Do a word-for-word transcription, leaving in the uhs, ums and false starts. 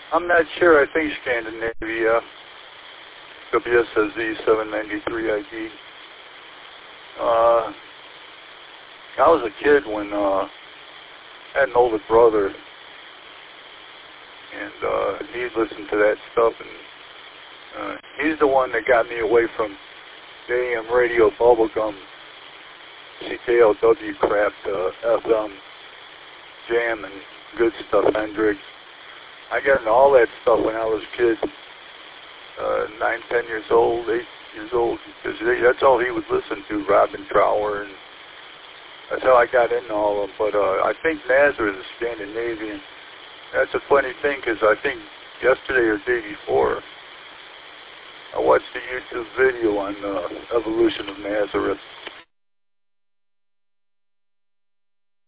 I'm not sure. I think Scandinavia. W S S Z seven ninety-three I D. Uh, I was a kid when uh, I had an older brother, and uh, he listened to that stuff, and uh, he's the one that got me away from the A M radio bubblegum, C K L W crap, to F M jam and good stuff, Hendrix. I got into all that stuff when I was a kid, uh, nine, ten years old, eight years old, because that's all he would listen to, Robin Trower, and that's how I got into all of them. But uh, I think Nazareth is Scandinavian. That's a funny thing, because I think yesterday or the day before, I watched a YouTube video on uh, evolution of Nazareth.